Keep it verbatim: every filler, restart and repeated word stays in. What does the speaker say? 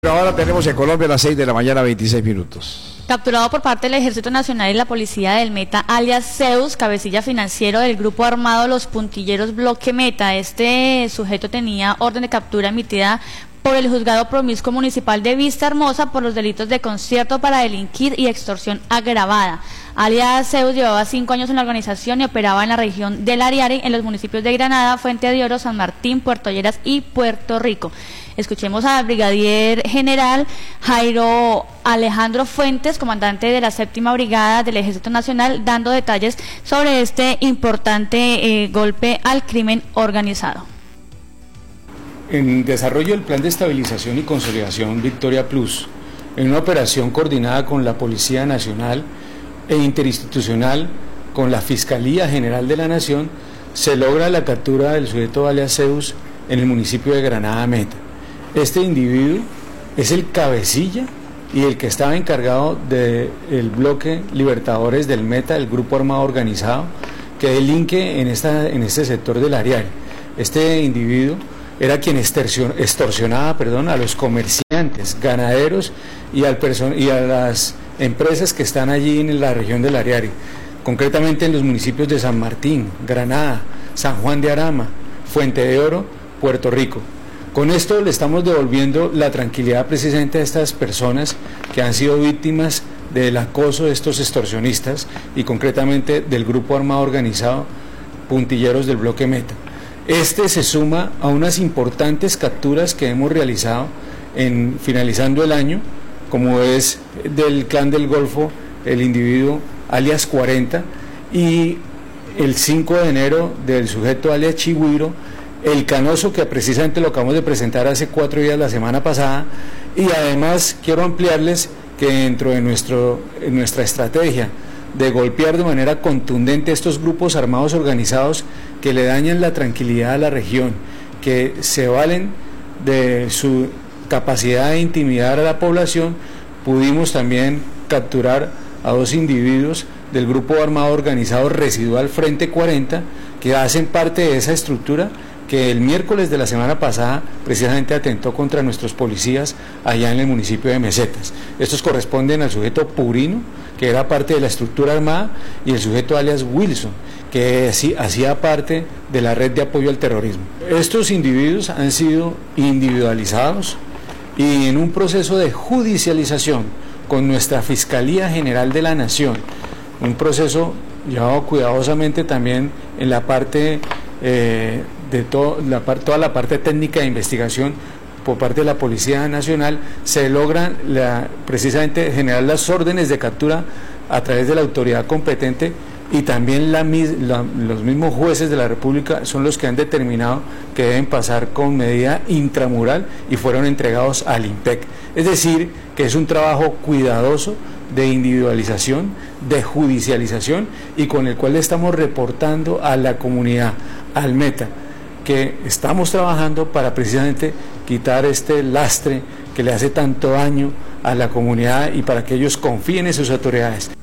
Ahora tenemos en Colombia a las seis de la mañana, veintiséis minutos. Capturado por parte del Ejército Nacional y la Policía del Meta, alias Zeus, cabecilla financiero del grupo armado Los Puntilleros Bloque Meta. Este sujeto tenía orden de captura emitida por el Juzgado Promiscuo Municipal de Vista Hermosa por los delitos de concierto para delinquir y extorsión agravada. Alias Zeus llevaba cinco años en la organización y operaba en la región del Ariari, en los municipios de Granada, Fuente de Oro, San Martín, Puerto Lleras y Puerto Rico. Escuchemos al brigadier general Jairo Alejandro Fuentes, comandante de la séptima brigada del Ejército Nacional, dando detalles sobre este importante eh, golpe al crimen organizado. En desarrollo del Plan de Estabilización y Consolidación Victoria Plus, en una operación coordinada con la Policía Nacional e interinstitucional con la Fiscalía General de la Nación, se logra la captura del sujeto alias Zeus en el municipio de Granada Meta. Este individuo es el cabecilla y el que estaba encargado del bloque Libertadores del Meta, el grupo armado organizado que delinque en, esta, en este sector del Ariari. Este individuo era quien extorsionaba perdón, a los comerciantes, ganaderos y, al y a las empresas que están allí en la región del Ariari, concretamente en los municipios de San Martín, Granada, San Juan de Arama, Fuente de Oro, Puerto Rico. Con esto le estamos devolviendo la tranquilidad precisamente a estas personas que han sido víctimas del acoso de estos extorsionistas y concretamente del grupo armado organizado Puntilleros del Bloque Meta. Este se suma a unas importantes capturas que hemos realizado en finalizando el año, como es del Clan del Golfo, el individuo alias cuarenta, y el cinco de enero del sujeto alias Chigüiro, el Canoso, que precisamente lo acabamos de presentar hace cuatro días la semana pasada, y además quiero ampliarles que dentro de nuestro, en nuestra estrategia de golpear de manera contundente estos grupos armados organizados que le dañan la tranquilidad a la región, que se valen de su capacidad de intimidar a la población, pudimos también capturar a dos individuos del grupo armado organizado residual Frente cuarenta, que hacen parte de esa estructura que el miércoles de la semana pasada precisamente atentó contra nuestros policías allá en el municipio de Mesetas. Estos corresponden al sujeto Purino, que era parte de la estructura armada, y el sujeto alias Wilson, que hacía parte de la red de apoyo al terrorismo. Estos individuos han sido individualizados y en un proceso de judicialización con nuestra Fiscalía General de la Nación, un proceso llevado cuidadosamente también en la parte eh, de to la par toda la parte técnica de investigación por parte de la Policía Nacional, se logran la, precisamente generar las órdenes de captura a través de la autoridad competente, y también la, la, los mismos jueces de la República son los que han determinado que deben pasar con medida intramural y fueron entregados al INPEC. Es decir, que es un trabajo cuidadoso de individualización, de judicialización, y con el cual le estamos reportando a la comunidad, al Meta, que estamos trabajando para precisamente quitar este lastre que le hace tanto daño a la comunidad y para que ellos confíen en sus autoridades.